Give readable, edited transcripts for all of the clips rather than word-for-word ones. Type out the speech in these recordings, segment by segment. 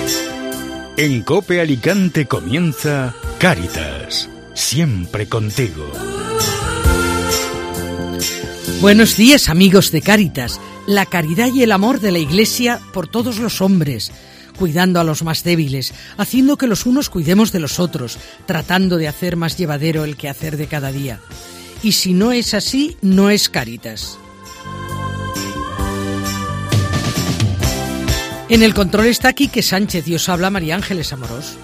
En COPE Alicante comienza Cáritas, siempre contigo. Buenos días, amigos de Cáritas, la caridad y el amor de la Iglesia por todos los hombres, cuidando a los más débiles, haciendo que los unos cuidemos de los otros, tratando de hacer más llevadero el quehacer de cada día. Y si no es así, no es Cáritas. En el control está Quique Sánchez y os habla María Ángeles Amorós.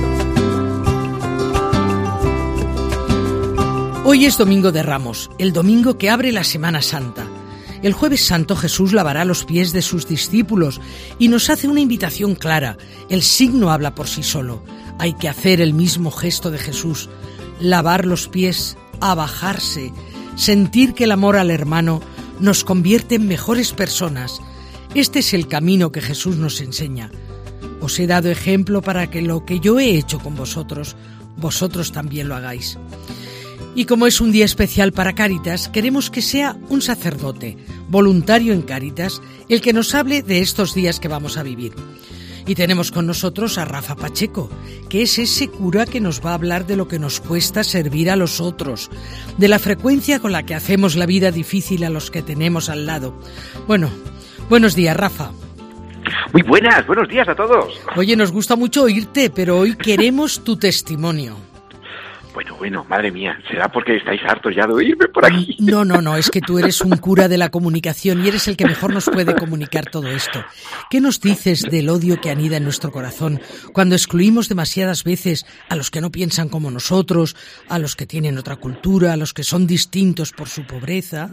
Hoy es Domingo de Ramos, el domingo que abre la Semana Santa. El Jueves Santo Jesús lavará los pies de sus discípulos y nos hace una invitación clara. El signo habla por sí solo. Hay que hacer el mismo gesto de Jesús, lavar los pies, abajarse, sentir que el amor al hermano nos convierte en mejores personas. Este es el camino que Jesús nos enseña. Os he dado ejemplo para que lo que yo he hecho con vosotros, vosotros también lo hagáis. Y como es un día especial para Cáritas, queremos que sea un sacerdote, voluntario en Cáritas, el que nos hable de estos días que vamos a vivir. Y tenemos con nosotros a Rafa Pacheco, que es ese cura que nos va a hablar de lo que nos cuesta servir a los otros, de la frecuencia con la que hacemos la vida difícil a los que tenemos al lado. Bueno, buenos días, Rafa. Muy buenas, buenos días a todos. Oye, nos gusta mucho oírte, pero hoy queremos tu testimonio. Bueno, madre mía, ¿será porque estáis hartos ya de oírme por aquí? No, es que tú eres un cura de la comunicación y eres el que mejor nos puede comunicar todo esto. ¿Qué nos dices del odio que anida en nuestro corazón cuando excluimos demasiadas veces a los que no piensan como nosotros, a los que tienen otra cultura, a los que son distintos por su pobreza?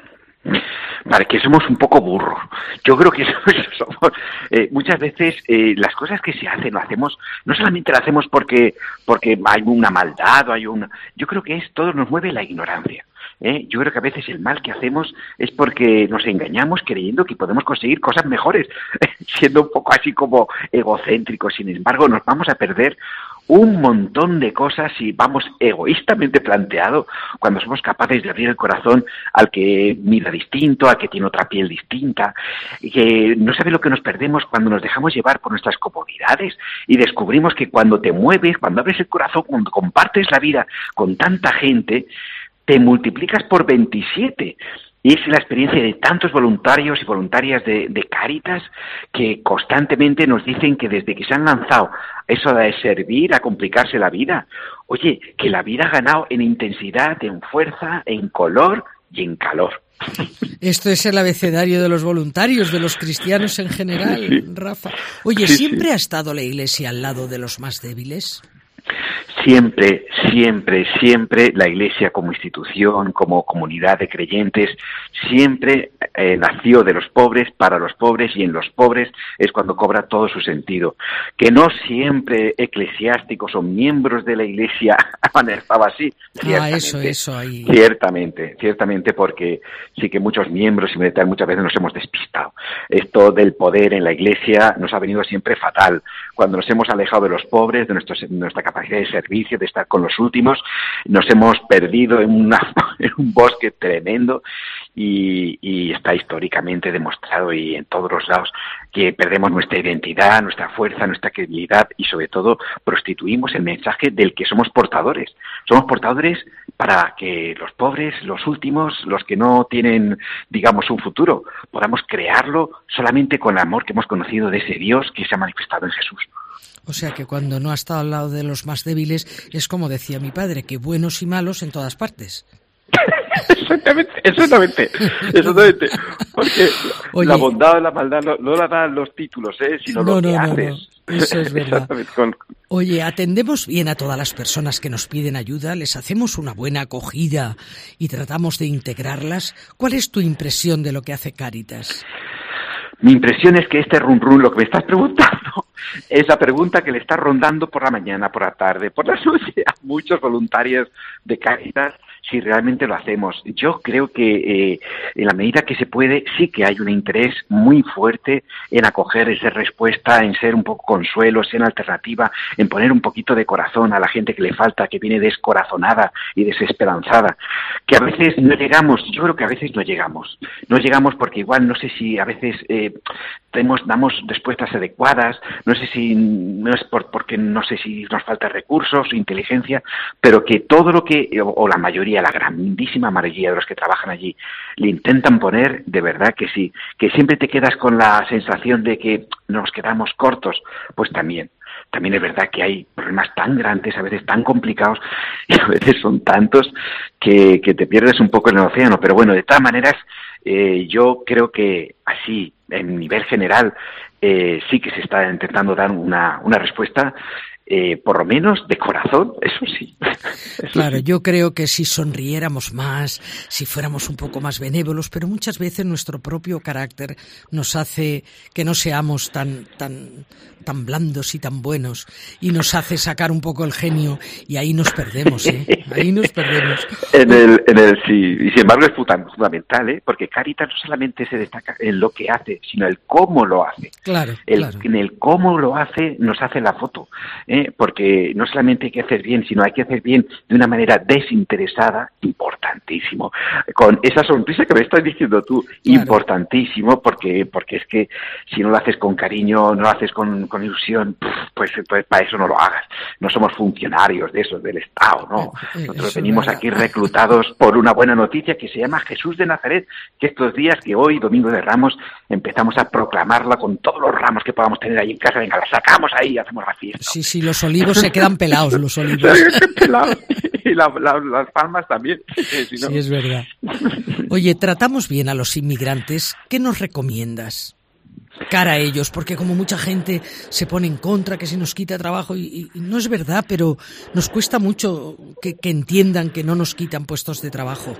Vale, que somos un poco burros. Yo creo que somos muchas veces las cosas que se hacen, lo hacemos, no solamente lo hacemos porque hay una maldad o hay una... Yo creo que todo nos mueve la ignorancia. Yo creo que a veces el mal que hacemos es porque nos engañamos creyendo que podemos conseguir cosas mejores, siendo un poco así como egocéntricos. Sin embargo, nos vamos a perder un montón de cosas si vamos egoístamente planteado cuando somos capaces de abrir el corazón al que mira distinto, al que tiene otra piel distinta, y que no sabe lo que nos perdemos cuando nos dejamos llevar por nuestras comodidades y descubrimos que cuando te mueves, cuando abres el corazón, cuando compartes la vida con tanta gente, te multiplicas por 27. Y es la experiencia de tantos voluntarios y voluntarias de Cáritas que constantemente nos dicen que desde que se han lanzado eso de servir, a complicarse la vida, oye, que la vida ha ganado en intensidad, en fuerza, en color y en calor. Esto es el abecedario de los voluntarios, de los cristianos en general, sí. Rafa. Oye, ¿siempre ha estado la Iglesia al lado de los más débiles? Siempre la Iglesia como institución, como comunidad de creyentes, siempre nació de los pobres, para los pobres, y en los pobres es cuando cobra todo su sentido. Que no siempre eclesiásticos o miembros de la Iglesia han estado así. Eso ahí. Ciertamente, porque sí que muchos miembros y militares muchas veces nos hemos despistado. Esto del poder en la Iglesia nos ha venido siempre fatal. Cuando nos hemos alejado de los pobres, de nuestra capacidad de servicio, de estar con los últimos, nos hemos perdido en un bosque tremendo y está históricamente demostrado y en todos los lados que perdemos nuestra identidad, nuestra fuerza, nuestra credibilidad y sobre todo prostituimos el mensaje del que somos portadores. Somos portadores para que los pobres, los últimos, los que no tienen, digamos, un futuro, podamos crearlo solamente con el amor que hemos conocido de ese Dios que se ha manifestado en Jesús. O sea que cuando no ha estado al lado de los más débiles es como decía mi padre, que buenos y malos en todas partes. Exactamente. Porque oye, la bondad o la maldad no la dan los títulos, sino lo que haces. No. Eso es verdad. Oye, atendemos bien a todas las personas que nos piden ayuda, les hacemos una buena acogida y tratamos de integrarlas. ¿Cuál es tu impresión de lo que hace Cáritas? Mi impresión es que este run, lo que me estás preguntando, es la pregunta que le está rondando por la mañana, por la tarde, por la noche a muchos voluntarios de Cáritas si realmente lo hacemos. Yo creo que en la medida que se puede, sí que hay un interés muy fuerte en acoger esa respuesta, en ser un poco consuelo, ser alternativa, en poner un poquito de corazón a la gente que le falta, que viene descorazonada y desesperanzada, que a veces no llegamos. Yo creo que a veces no llegamos porque igual no sé si a veces damos respuestas adecuadas, no sé si no es porque no sé si nos falta recursos o inteligencia, pero que todo lo que, o la mayoría, la grandísima mayoría de los que trabajan allí, le intentan poner, de verdad que sí, que siempre te quedas con la sensación de que nos quedamos cortos, pues también es verdad que hay problemas tan grandes, a veces tan complicados, y a veces son tantos que te pierdes un poco en el océano. Pero bueno, de todas maneras, yo creo que así, en nivel general, sí que se está intentando dar una respuesta, por lo menos de corazón, eso sí. Claro, yo creo que si sonriéramos más, si fuéramos un poco más benévolos, pero muchas veces nuestro propio carácter nos hace que no seamos tan blandos y tan buenos, y nos hace sacar un poco el genio, y ahí nos perdemos, ahí nos perdemos. Sí, y sin embargo es fundamental, porque Cáritas no solamente se destaca en lo que hace, sino el cómo lo hace. Claro. En el cómo lo hace nos hace la foto, porque no solamente hay que hacer bien, sino hay que hacer bien de una manera desinteresada, importantísimo. Con esa sonrisa que me estás diciendo tú, claro. Importantísimo, porque es que si no lo haces con cariño, no lo haces con ilusión, pues para eso no lo hagas. No somos funcionarios de eso, del Estado, ¿no? Nosotros venimos aquí reclutados por una buena noticia que se llama Jesús de Nazaret, que estos días, que hoy, Domingo de Ramos, empezamos a proclamarla con todos los ramos que podamos tener ahí en casa. Venga, la sacamos ahí y hacemos la fiesta. Sí, los olivos se quedan pelados, los olivos. Y las palmas también. Si no... Sí, es verdad. Oye, tratamos bien a los inmigrantes. ¿Qué nos recomiendas? Cara a ellos, porque como mucha gente se pone en contra, que se nos quita trabajo, y no es verdad, pero nos cuesta mucho que entiendan que no nos quitan puestos de trabajo.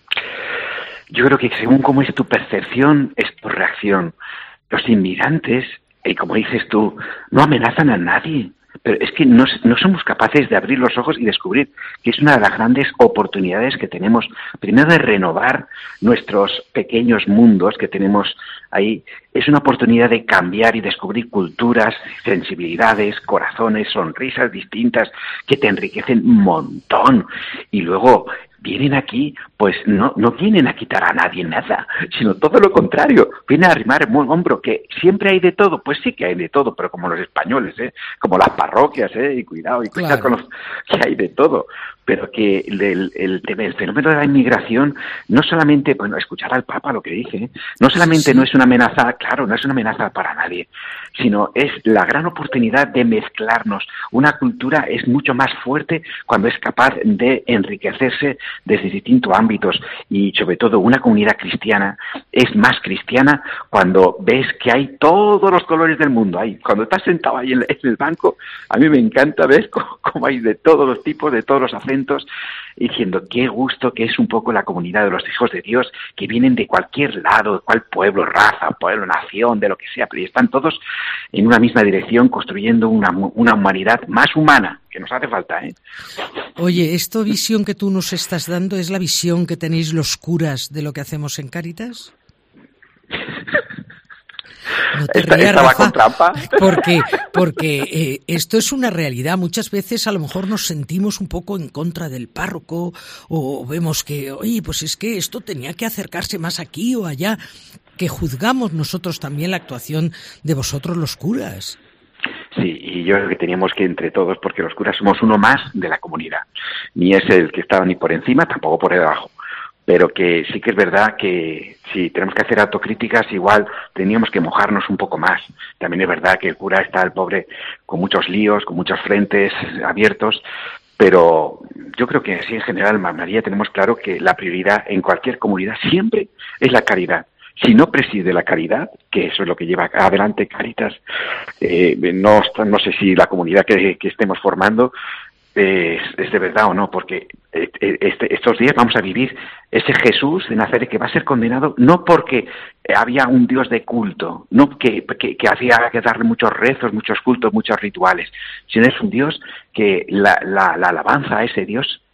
Yo creo que según cómo es tu percepción, es tu reacción. Los inmigrantes, como dices tú, no amenazan a nadie. Pero es que no somos capaces de abrir los ojos y descubrir que es una de las grandes oportunidades que tenemos, primero de renovar nuestros pequeños mundos que tenemos ahí. Es una oportunidad de cambiar y descubrir culturas, sensibilidades, corazones, sonrisas distintas que te enriquecen un montón. Y luego vienen aquí, pues no vienen a quitar a nadie nada, sino todo lo contrario, vienen a arrimar el hombro, que siempre hay de todo. Pues sí que hay de todo, pero como los españoles, como las parroquias, y cuidado claro. Con los que hay de todo. Pero que el fenómeno de la inmigración no solamente, escuchar al Papa lo que dice, no solamente sí. No es una amenaza, claro, no es una amenaza para nadie, sino es la gran oportunidad de mezclarnos. Una cultura es mucho más fuerte cuando es capaz de enriquecerse desde distintos ámbitos, y sobre todo una comunidad cristiana es más cristiana cuando ves que hay todos los colores del mundo ahí. Cuando estás sentado ahí en el banco, a mí me encanta ver cómo hay de todos los tipos, de todos los acentos, diciendo qué gusto que es un poco la comunidad de los hijos de Dios, que vienen de cualquier lado, de cual pueblo, raza, pueblo, nación, de lo que sea, pero están todos en una misma dirección construyendo una humanidad más humana, que nos hace falta, Oye, ¿esta visión que tú nos estás dando es la visión que tenéis los curas de lo que hacemos en Cáritas? No te rías, Rafa, con trampa. Porque esto es una realidad. Muchas veces a lo mejor nos sentimos un poco en contra del párroco, o vemos que, oye, pues es que esto tenía que acercarse más aquí o allá, que juzgamos nosotros también la actuación de vosotros los curas. Sí, y yo creo que teníamos que entre todos, porque los curas somos uno más de la comunidad. Ni es el que estaba ni por encima, tampoco por debajo. Pero que sí que es verdad que si tenemos que hacer autocríticas, igual teníamos que mojarnos un poco más. También es verdad que el cura está, el pobre, con muchos líos, con muchos frentes abiertos, pero yo creo que sí, en general, María, tenemos claro que la prioridad en cualquier comunidad siempre es la caridad. Si no preside la caridad, que eso es lo que lleva adelante Cáritas, no sé si la comunidad que estemos formando es de verdad o no, porque estos días vamos a vivir ese Jesús de Nazaret que va a ser condenado no porque había un Dios de culto, no que hacía que darle muchos rezos, muchos cultos, muchos rituales, sino es un Dios que la alabanza a ese Dios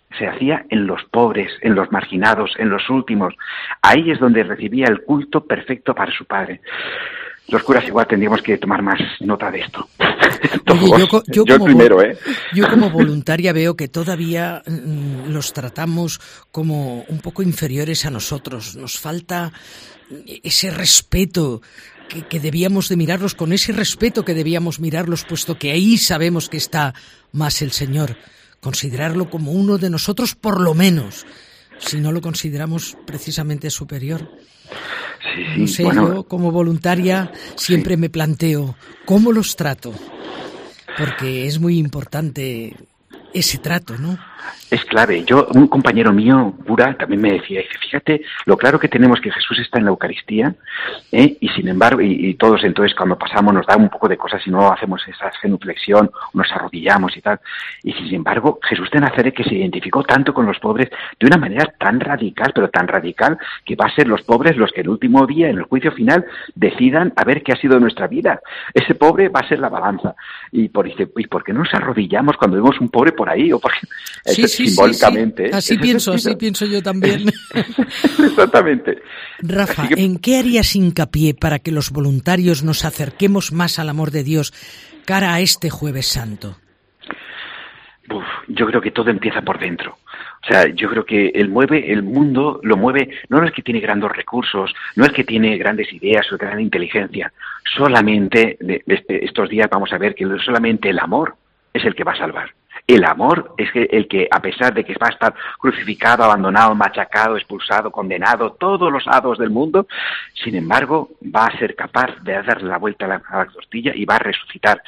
se hacía en los pobres, en los marginados, en los últimos. Ahí es donde recibía el culto perfecto para su Padre. Los curas igual tendríamos que tomar más nota de esto. Oye, yo como primero, yo como voluntaria veo que todavía los tratamos como un poco inferiores a nosotros. Nos falta ese respeto que debíamos de mirarlos, con ese respeto que debíamos mirarlos, puesto que ahí sabemos que está más el Señor. Considerarlo como uno de nosotros, por lo menos, si no lo consideramos precisamente superior. Sí, no sé, bueno, yo como voluntaria siempre me planteo cómo los trato, porque es muy importante ese trato, ¿no? Es clave. Un compañero mío, cura, también me decía, fíjate lo claro que tenemos que Jesús está en la Eucaristía, y sin embargo, y todos entonces cuando pasamos nos da un poco de cosas y no hacemos esa genuflexión, nos arrodillamos y tal, y sin embargo Jesús de Nazaret, que se identificó tanto con los pobres de una manera tan radical, pero tan radical, que va a ser los pobres los que el último día, en el juicio final, decidan a ver qué ha sido de nuestra vida. Ese pobre va a ser la balanza. ¿Y por qué no nos arrodillamos cuando vemos un pobre por ahí? O porque sí, simbólicamente. Sí. Así pienso yo también. Exactamente. Rafa, ¿en qué harías hincapié para que los voluntarios nos acerquemos más al amor de Dios cara a este Jueves Santo? Yo creo que todo empieza por dentro. O sea, yo creo que el mundo lo mueve, no es que tiene grandes recursos, no es que tiene grandes ideas o gran inteligencia. Solamente, estos días vamos a ver que solamente el amor es el que va a salvar. El amor es el que, a pesar de que va a estar crucificado, abandonado, machacado, expulsado, condenado, todos los hados del mundo, sin embargo, va a ser capaz de darle la vuelta a la tortilla y va a resucitar.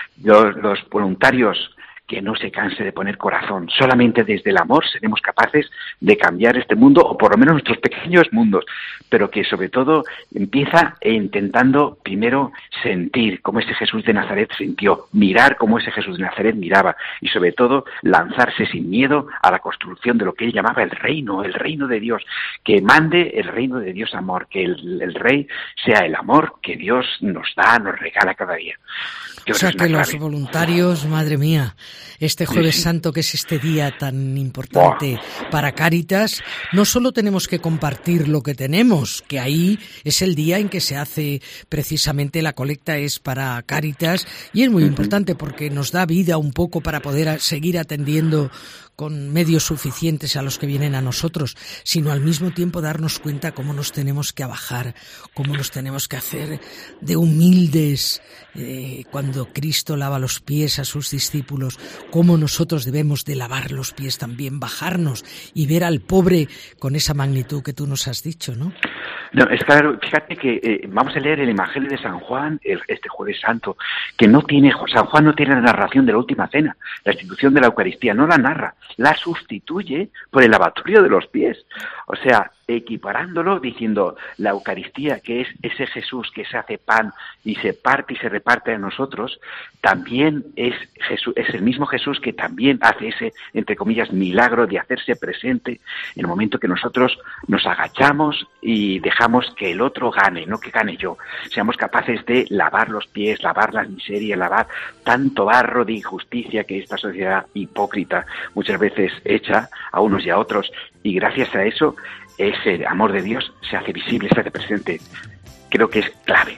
Los voluntarios que no se canse de poner corazón. Solamente desde el amor seremos capaces de cambiar este mundo, o por lo menos nuestros pequeños mundos, pero que sobre todo empieza intentando primero sentir como ese Jesús de Nazaret sintió, mirar como ese Jesús de Nazaret miraba, y sobre todo lanzarse sin miedo a la construcción de lo que él llamaba el reino de Dios, que mande el reino de Dios amor, que el rey sea el amor que Dios nos da, nos regala cada día. O sea que los voluntarios, madre mía, este Jueves Santo, que es este día tan importante para Cáritas, no solo tenemos que compartir lo que tenemos, que ahí es el día en que se hace precisamente la colecta, es para Cáritas, y es muy importante porque nos da vida un poco para poder seguir atendiendo con medios suficientes a los que vienen a nosotros, sino al mismo tiempo darnos cuenta cómo nos tenemos que abajar, cómo nos tenemos que hacer de humildes cuando Cristo lava los pies a sus discípulos, cómo nosotros debemos de lavar los pies también, bajarnos y ver al pobre con esa magnitud que tú nos has dicho, ¿no? No, es claro, fíjate que vamos a leer el Evangelio de San Juan este Jueves Santo, que San Juan no tiene la narración de la última cena, la institución de la Eucaristía, no la narra, la sustituye por el lavatorio de los pies. O sea, equiparándolo, diciendo la Eucaristía, que es ese Jesús que se hace pan y se parte y se reparte a nosotros, también es el mismo Jesús que también hace ese, entre comillas, milagro de hacerse presente en el momento que nosotros nos agachamos y dejamos que el otro gane, no que gane yo. Seamos capaces de lavar los pies, lavar las miserias, lavar tanto barro de injusticia que esta sociedad hipócrita muchas veces echa a unos y a otros, y gracias a eso ese amor de Dios se hace visible, se hace presente. Creo que es clave.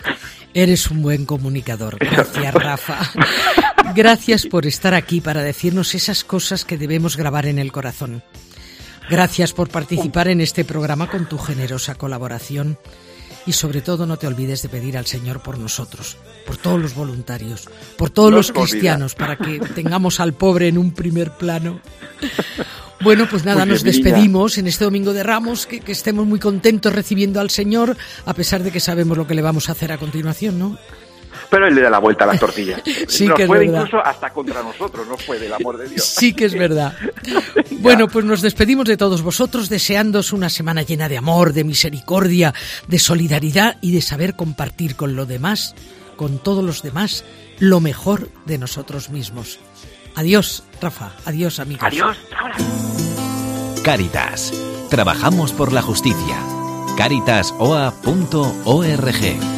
Eres un buen comunicador. Gracias, Rafa. Gracias por estar aquí para decirnos esas cosas que debemos grabar en el corazón. Gracias por participar en este programa con tu generosa colaboración. Y sobre todo no te olvides de pedir al Señor por nosotros, por todos los voluntarios, por todos los cristianos, para que tengamos al pobre en un primer plano. Bueno, pues nada, nos despedimos en este Domingo de Ramos, que estemos muy contentos recibiendo al Señor, a pesar de que sabemos lo que le vamos a hacer a continuación, ¿no? Pero él le da la vuelta a las tortillas. Sí, nos que puede es verdad. incluso hasta contra nosotros, no puede el amor de Dios. Sí que es verdad. Bueno, pues nos despedimos de todos vosotros, deseándoos una semana llena de amor, de misericordia, de solidaridad y de saber compartir con lo demás, con todos los demás, lo mejor de nosotros mismos. Adiós, Rafa. Adiós, amigos. Adiós. Cáritas. Trabajamos por la justicia. Caritas.oa.org